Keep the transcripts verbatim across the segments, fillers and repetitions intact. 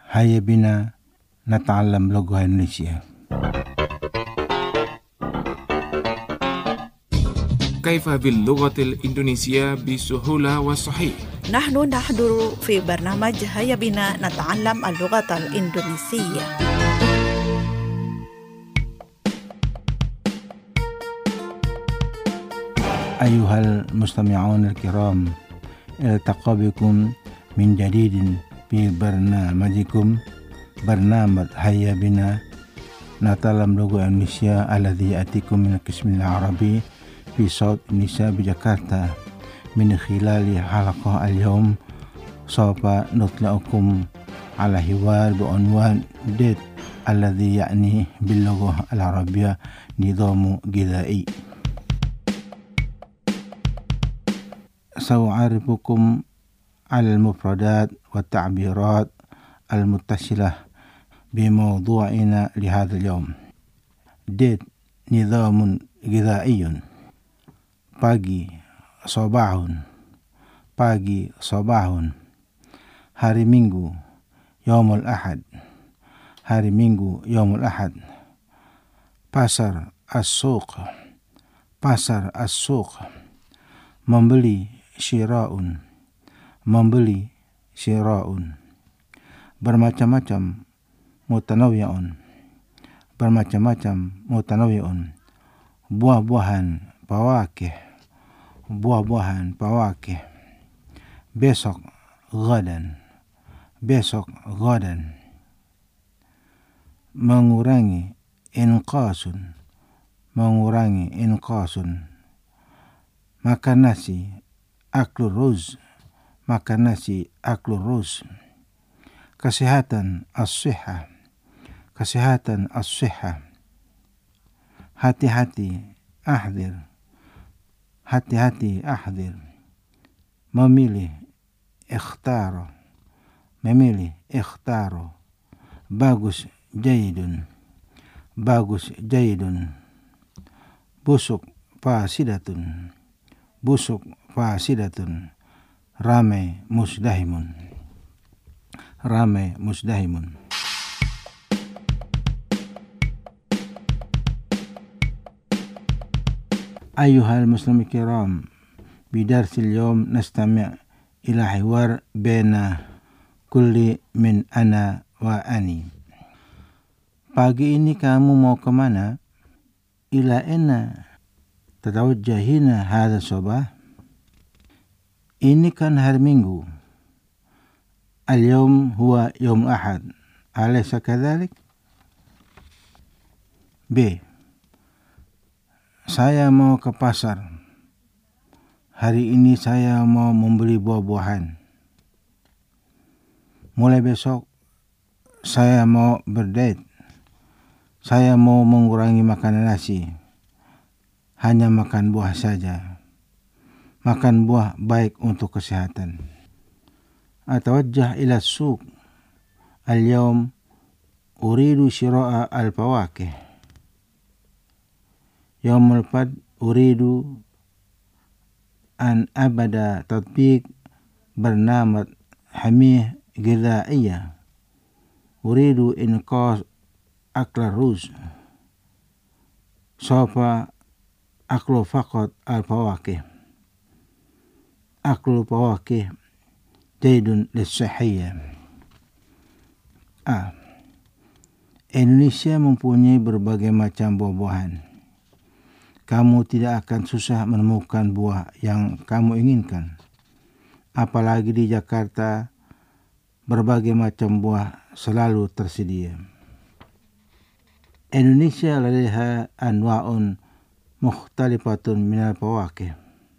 هيا بنا نتعلم لغة إندونيسية. كيف باللغة الإندونيسية بسهولة وصحيح؟ نحن نحضر في برنامج هيا بنا نتعلم اللغة الإندونيسية. أيها المستمعون الكرام، التقى بكم من جديد في برنامجكم برنامج هيا بنا نتعلم لغة إندونيسية الذي يأتيكم من القسم العربي في صوت إندونيسيا بجاكرتا. من خلال حلقة اليوم سوف نطلعكم على حوار بعنوان ديت الذي يعني باللغة العربية نظام غذائي. سأعرفكم على المفردات والتعبيرات المتصلة بموضوعنا لهذا اليوم. ديت نظام غذائي. Pagi, sobahun. Pagi, sobahun. Hari Minggu, Yaumul Ahad. Hari Minggu, Yaumul Ahad. Pasar, as-suq. Pasar, as-suq. Membeli, syira'un. Membeli, syira'un. Bermacam-macam, mutanawwi'un. Bermacam-macam, mutanawwi'un. Buah-buahan, pawakih. Buah-buahan, pawakih. Besok, gadan. Besok, gadan. Mengurangi, inqasun. Mengurangi, inqasun. Makan nasi, aklur ruz. Makan nasi, aklur ruz. Kesehatan, as-sihah. Kesehatan, as-sihah. Hati-hati, ahdir. Hati-hati, ahdir. Memilih, ikhtaro. Memilih, ikhtaro. Bagus, jayidun. Bagus, jayidun. Busuk, fasidatun. Busuk, fasidatun. Ramai, musdahimun. Ramai, musdahimun. أيها المسلمين الكرام، بدرس اليوم نستمع إلى حوار بين كل من أنا وأني. Pagi ini kamu mau kemana? إلى أين تتوجهين هذا الصباح؟ Ini kan hari Minggu. اليوم هو يوم الأحد، أليس كذلك؟ B. Saya mau ke pasar. Hari ini saya mau membeli buah-buahan. Mulai besok saya mau berdiet. Saya mau mengurangi makan nasi. Hanya makan buah saja. Makan buah baik untuk kesehatan. Atawajjah ila suq. Al-yawm uridu syira'a al-fawakih. يوم الفد أريد أن أبدأ تطبيق برنامج حمية غذائية. أريد إنقاذ أكل الرز. سوف أكل فقط الفواكه. أكل الفواكه جيد للصحية. A. Indonesia mempunyai berbagai macam buah-buahan. Kamu tidak akan susah menemukan buah yang kamu inginkan. Apalagi di Jakarta, berbagai macam buah selalu tersedia. Indonesia ladaiha anwa'un mukhtalifatun minal fawakih.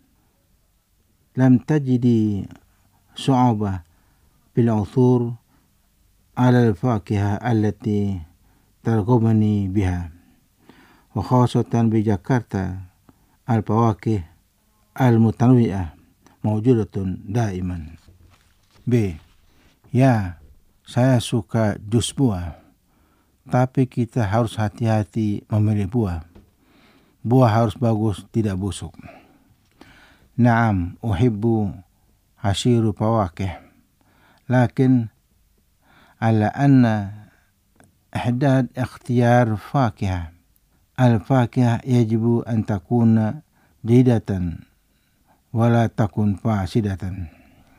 Lam tajidi su'abah bil uthur ala al-fakihah allati targhubani biha. وخاصة بجاكرتا الفواكه المتنوعة موجودة دائما. B. Ya, saya suka jus buah. Tapi kita harus hati-hati memilih buah. Buah harus bagus, tidak busuk. Naam, uhibbu hashiru fawakih. Lakin على أن إحداد اختيار فاكهة. الفاكهة يجب أن تكون جيدة ولا تكun fasidatan.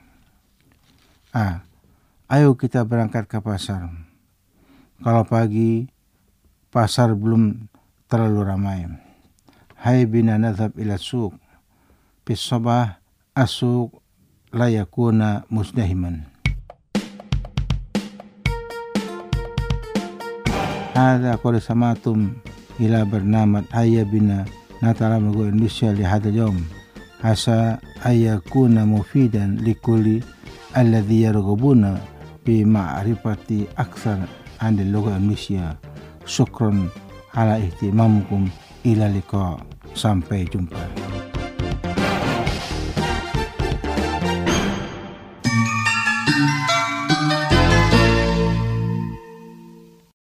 Ah, ayo kita berangkat ke pasar. Kalau pagi pasar belum terlalu ramai. Hai bina nadhab ila suq. Fis sabah as-suq la yakuna musdahiman. Hada qad samatum ila barnamat Hayya bina nata'allam lughat Indonesia li hadzal yawm. Asa ayakuna mufidan likulli alladhi yarghubuna bi ma'rifati aktsar an al-lugha Indonesia. Syukran ala ihtimamukum, ila liqa. Sampai jumpa.